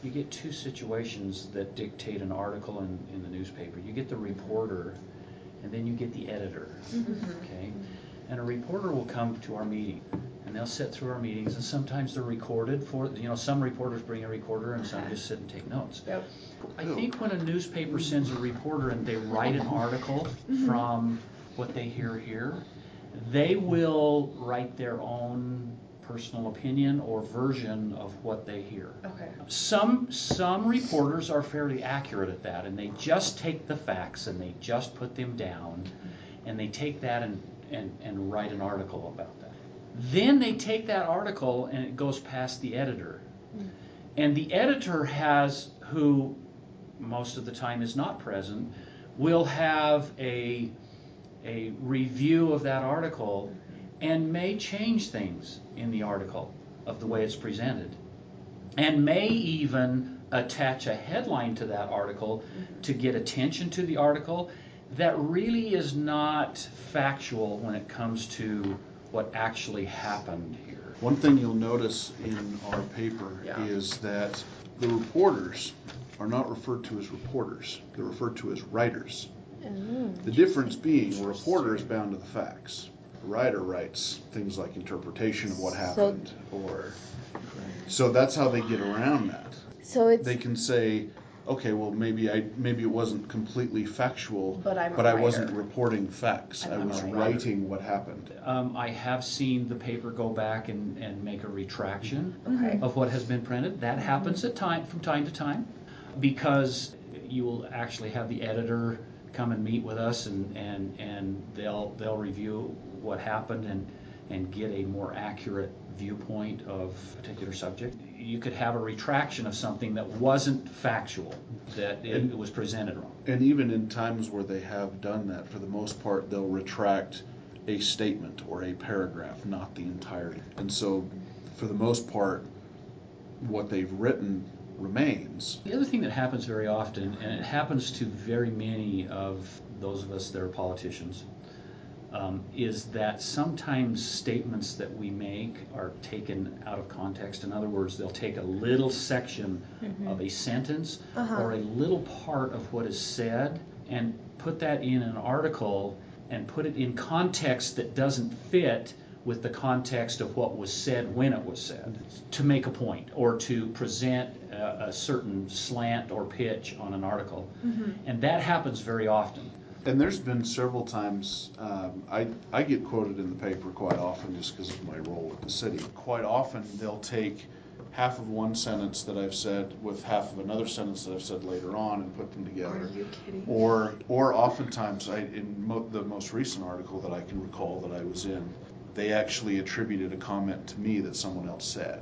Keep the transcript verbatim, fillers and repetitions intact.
you get two situations that dictate an article in, in the newspaper. You get the reporter, and then you get the editor, Mm-hmm. okay? And a reporter will come to our meeting, and they'll sit through our meetings, and sometimes they're recorded for, you know, some reporters bring a recorder, and some just sit and take notes. Yep. I think when a newspaper sends a reporter and they write an article from what they hear here, they will write their own personal opinion or version of what they hear. Okay. Some some reporters are fairly accurate at that, and they just take the facts and they just put them down, and they take that and, and, and write an article about that. Then they take that article and it goes past the editor. And the editor has, who most of the time is not present, will have a, a review of that article and may change things in the article of the way it's presented, and may even attach a headline to that article to get attention to the article that really is not factual when it comes to what actually happened here. One thing you'll notice in our paper Yeah. is that the reporters are not referred to as reporters. They're referred to as writers. Oh, The difference being a reporter is bound to the facts. A writer writes things like interpretation of what So- happened, or so that's how they get around that. So it's They can say, okay, well maybe I maybe it wasn't completely factual, But I'm a but I writer. wasn't reporting facts. I I'm a was writer. writing what happened. Um, I have seen the paper go back and, and make a retraction Okay. of what has been printed. That happens at time from time to time, because you will actually have the editor come and meet with us, and, and, and they'll they'll review what happened and and get a more accurate viewpoint of a particular subject. You could have a retraction of something that wasn't factual, that it, it was presented wrong. And even in times where they have done that, for the most part, they'll retract a statement or a paragraph, not the entirety. And so, for the most part, what they've written remains. The other thing that happens very often, and it happens to very many of those of us that are politicians, um, is that sometimes statements that we make are taken out of context. In other words, they'll take a little section of a sentence Uh-huh. or a little part of what is said and put that in an article and put it in context that doesn't fit with the context of what was said when it was said, to make a point or to present a, a certain slant or pitch on an article. And that happens very often. And there's been several times, um, I, I get quoted in the paper quite often just because of my role with the city. Quite often they'll take half of one sentence that I've said with half of another sentence that I've said later on and put them together. Are you kidding? Or, or oftentimes, I, in mo- the most recent article that I can recall that I was in, they actually attributed a comment to me that someone else said.